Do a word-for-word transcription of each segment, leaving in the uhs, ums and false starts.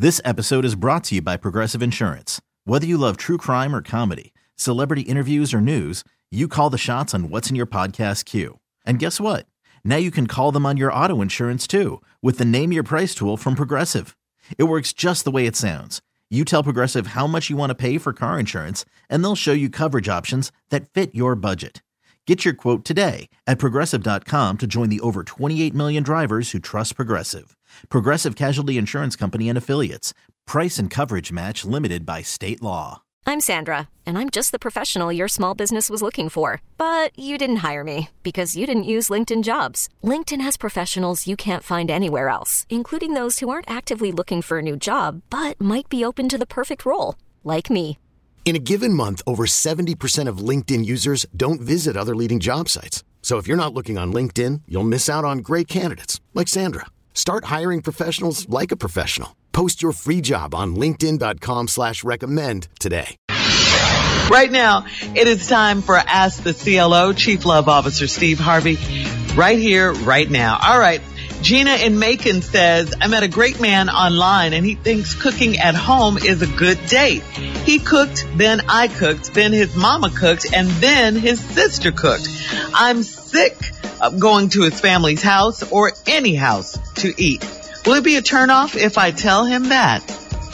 This episode is brought to you by Progressive Insurance. Whether you love true crime or comedy, celebrity interviews or news, you call the shots on what's in your podcast queue. And guess what? Now you can call them on your auto insurance too with the Name Your Price tool from Progressive. It works just the way it sounds. You tell Progressive how much you want to pay for car insurance, and they'll show you coverage options that fit your budget. Get your quote today at Progressive dot com to join the over twenty-eight million drivers who trust Progressive. Progressive Casualty Insurance Company and Affiliates. Price and coverage match limited by state law. I'm Sandra, and I'm just the professional your small business was looking for. But you didn't hire me because you didn't use LinkedIn Jobs. LinkedIn has professionals you can't find anywhere else, including those who aren't actively looking for a new job, but might be open to the perfect role, like me. In a given month, over seventy percent of LinkedIn users don't visit other leading job sites. So if you're not looking on LinkedIn, you'll miss out on great candidates like Sandra. Start hiring professionals like a professional. Post your free job on linkedin dot com slash recommend today. Right now, it is time for Ask the C L O, Chief Love Officer Steve Harvey, right here, right now. All right. Gina in Macon says, I met a great man online and he thinks cooking at home is a good date. He cooked, then I cooked, then his mama cooked, and then his sister cooked. I'm sick of going to his family's house or any house to eat. Will it be a turnoff if I tell him that?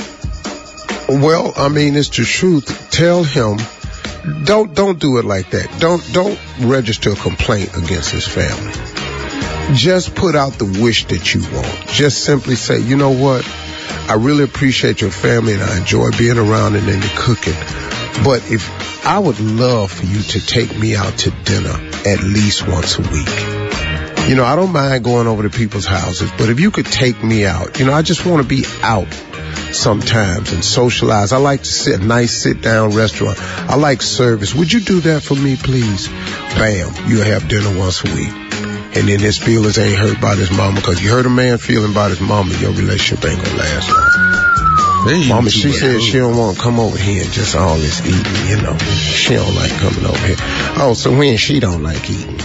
Well, I mean, it's the truth. Tell him. Don't don't do it like that. Don't don't register a complaint against his family. Just put out the wish that you want. Just simply say, you know what? I really appreciate your family and I enjoy being around and into cooking. But if I would love for you to take me out to dinner at least once a week. You know, I don't mind going over to people's houses, but if you could take me out, you know, I just want to be out sometimes and socialize. I like to sit, a nice sit-down restaurant. I like service. Would you do that for me, please? Bam, you'll have dinner once a week. And then his feelings ain't hurt by his mama, because you hurt a man feeling about his mama, your relationship ain't gonna last long. Mama, she said she don't want to come over here and just all this eating, you know. She don't like coming over here. Oh, so when she don't like eating?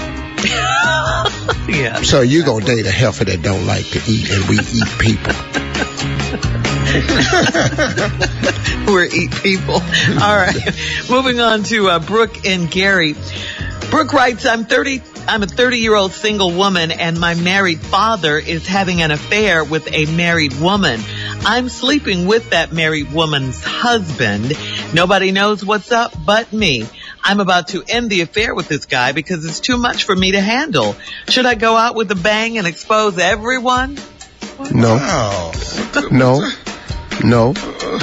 Yeah. So you gonna date a heifer that don't like to eat, and we eat people. We're eat people. All right. Moving on to uh, Brooke and Gary. Brooke writes, I'm thirty. I'm a thirty-year-old single woman, and my married father is having an affair with a married woman. I'm sleeping with that married woman's husband. Nobody knows what's up but me. I'm about to end the affair with this guy because it's too much for me to handle. Should I go out with a bang and expose everyone? No. Wow. No. No.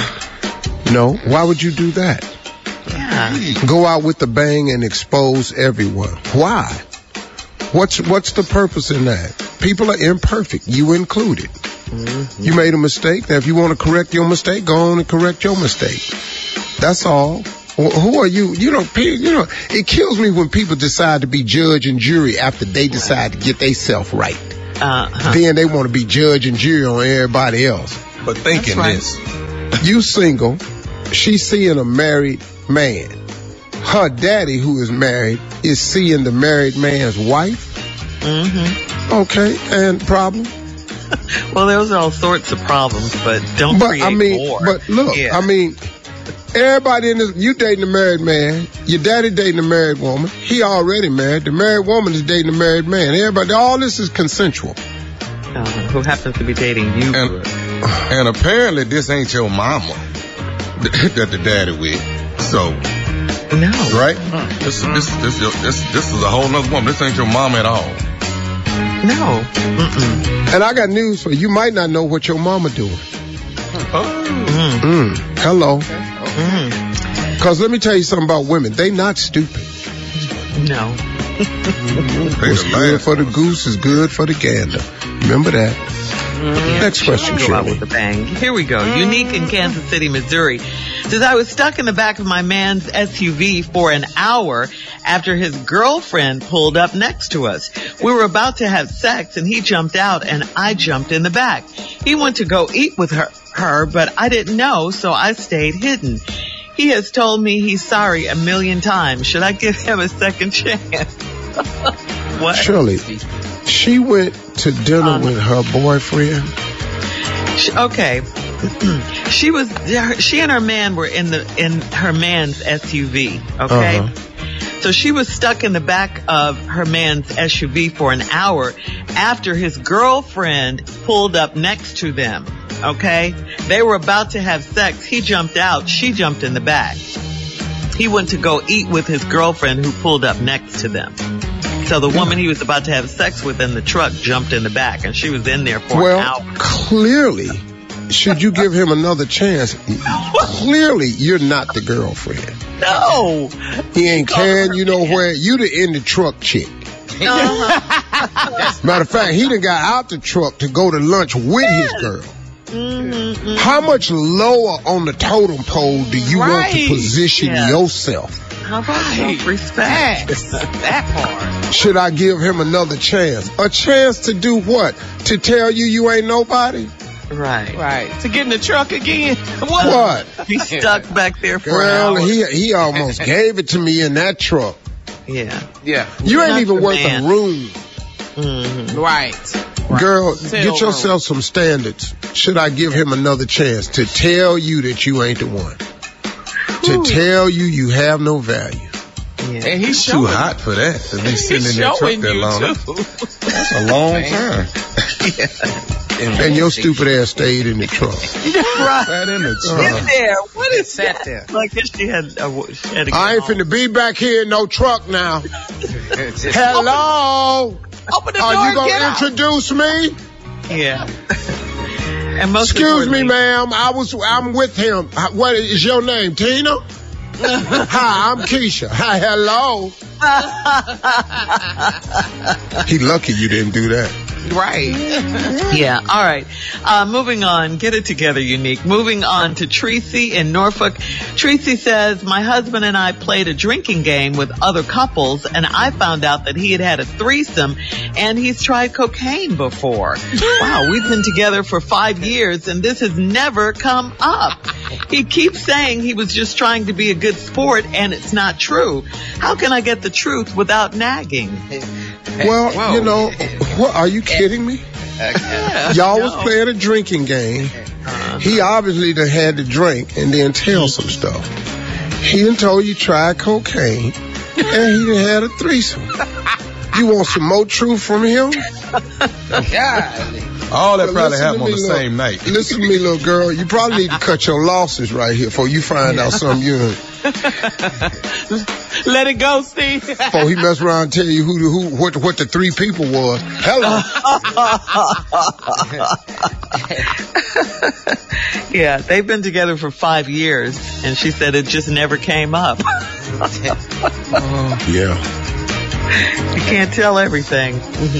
No. Why would you do that? Yeah. Go out with a bang and expose everyone. Why? What's what's the purpose in that? People are imperfect, you included. Mm-hmm. You made a mistake. Now, if you want to correct your mistake, go on and correct your mistake. That's all. Who are you? You know, you know, it kills me when people decide to be judge and jury after they decide to get themselves right. Uh-huh. Then they want to be judge and jury on everybody else. But thinking right. this. You single, she's seeing a married man. Her daddy, who is married, is seeing the married man's wife. Mm-hmm. Okay, and problem? Well, those are all sorts of problems, but don't but, create I mean, more. But look, yeah. I mean, everybody in this, you dating a married man, your daddy dating a married woman, he already married, the married woman is dating a married man. Everybody, all this is consensual. Uh, who happens to be dating you? And, and apparently this ain't your mama that the daddy with. So... No. Right? This, this, this, this, this is a whole nother woman. This ain't your mama at all. No. Mm-mm. And I got news for you. You might not know what your mama doing. Oh. Mm. Hello. Mm. Because let me tell you something about women. They not stupid. No. What's good for the goose is good for the gander. Remember that. Yeah, Next question, go out Shirley. with a bang. Here we go. Unique in Kansas City, Missouri. Says, I was stuck in the back of my man's S U V for an hour after his girlfriend pulled up next to us. We were about to have sex and he jumped out and I jumped in the back. He went to go eat with her, her, but I didn't know, so I stayed hidden. He has told me he's sorry a million times. Should I give him a second chance? What? Shirley, she went to dinner uh, with her boyfriend. Okay. she was, she and her man were in the, in her man's S U V. Okay. Uh-huh. So she was stuck in the back of her man's S U V for an hour after his girlfriend pulled up next to them. Okay. They were about to have sex. He jumped out. She jumped in the back. He went to go eat with his girlfriend who pulled up next to them. So the woman he was about to have sex with in the truck jumped in the back, and she was in there for well, an hour. Well, clearly, should you give him another chance, clearly you're not the girlfriend. No. He ain't carrying you nowhere. You the in the truck chick. Uh-huh. Matter of fact, he done got out the truck to go to lunch with his girl. Mm-hmm. How much lower on the totem pole do you right. want to position yeah. yourself? How about self-respect? That part. Should I give him another chance? A chance to do what? To tell you you ain't nobody? Right. Right. To get in the truck again? What? What? He's stuck back there for Girl, an hour. he, he almost gave it to me in that truck. Yeah. Yeah. You You're ain't even worth man. a room. Mm-hmm. Right. right. Girl, Tell get yourself room. some standards. Should I give him another chance to tell you that you ain't the one? To tell you you have no value. Yeah. And he's too hot for that. To be sitting in that truck that long. That's a long time. Yeah. And your stupid ass stayed in the truck. Right. Sat in the truck. In there. What is sat that? there? I guess she had, uh, she had to I ain't home. finna be back here in no truck now. Hello. Open the Are door you gonna get introduce out. me? Yeah. And most Excuse me, ma'am. I was. I'm with him. What is your name, Tina? Hi, I'm Keisha. Hi, hello. He lucky you didn't do that. Right. Yeah. All right. Uh, moving on. Get it together, Unique. Moving on to Tracy in Norfolk. Tracy says, my husband and I played a drinking game with other couples, and I found out that he had had a threesome, and he's tried cocaine before. Wow. We've been together for five years, and this has never come up. He keeps saying he was just trying to be a good sport, and it's not true. How can I get the truth without nagging? Well, Whoa. you know, what, are you kidding me? Y'all no. was playing a drinking game. Uh-huh. He obviously done had to drink and then tell some stuff. He done told you try cocaine, and he done had a threesome. You want some more truth from him? God. All that But probably listen happened to on me, the little- same night. Listen to me, little girl. You probably need to cut your losses right here before you find out something you done. Let it go, Steve. Before he mess around and tell you who, the, who what, what the three people was. Hello. Yeah, they've been together for five years, and she said it just never came up. Yeah. You can't tell everything.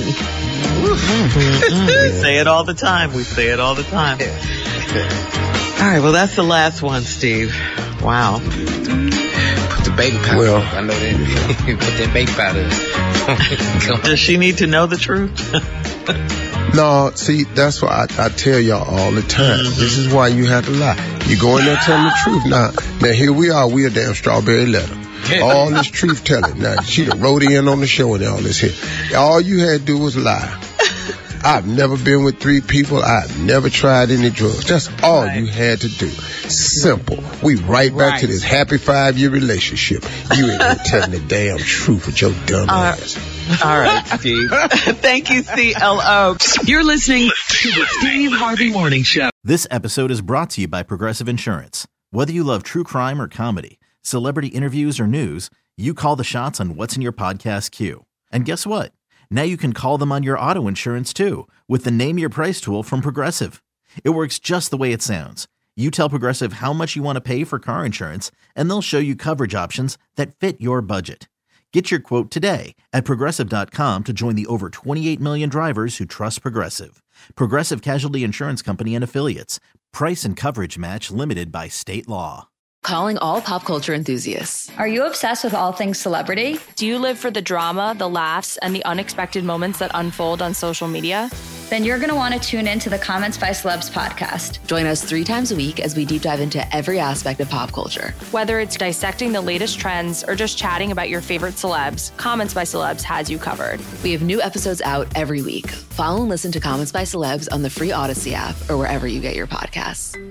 We say it all the time. We say it all the time. All right, well, that's the last one, Steve. Wow. Put the baby powder. Well. I know that. Put that baby powder. Does she need to know the truth? No, see, that's why I, I tell y'all all the time. Mm-hmm. This is why you have to lie. You go in there telling the truth. Now, now here we are. We a damn strawberry letter. All this truth telling. Now, she done wrote in on the show and all this here. All you had to do was lie. I've never been with three people. I've never tried any drugs. That's all right. You had to do. Simple. We right back right. to this happy five-year relationship. You ain't been telling the damn truth with your dumb Uh, ass. All right, Steve. Thank you, C L O. You're listening to the Steve Harvey Morning Show. This episode is brought to you by Progressive Insurance. Whether you love true crime or comedy, celebrity interviews or news, you call the shots on what's in your podcast queue. And guess what? Now you can call them on your auto insurance too with the Name Your Price tool from Progressive. It works just the way it sounds. You tell Progressive how much you want to pay for car insurance, and they'll show you coverage options that fit your budget. Get your quote today at Progressive dot com to join the over twenty-eight million drivers who trust Progressive. Progressive Casualty Insurance Company and Affiliates. Price and coverage match limited by state law. Calling all pop culture enthusiasts. Are you obsessed with all things celebrity? Do you live for the drama, the laughs, and the unexpected moments that unfold on social media? Then you're going to want to tune in to the Comments by Celebs podcast. Join us three times a week as we deep dive into every aspect of pop culture. Whether it's dissecting the latest trends or just chatting about your favorite celebs, Comments by Celebs has you covered. We have new episodes out every week. Follow and listen to Comments by Celebs on the free Odyssey app or wherever you get your podcasts.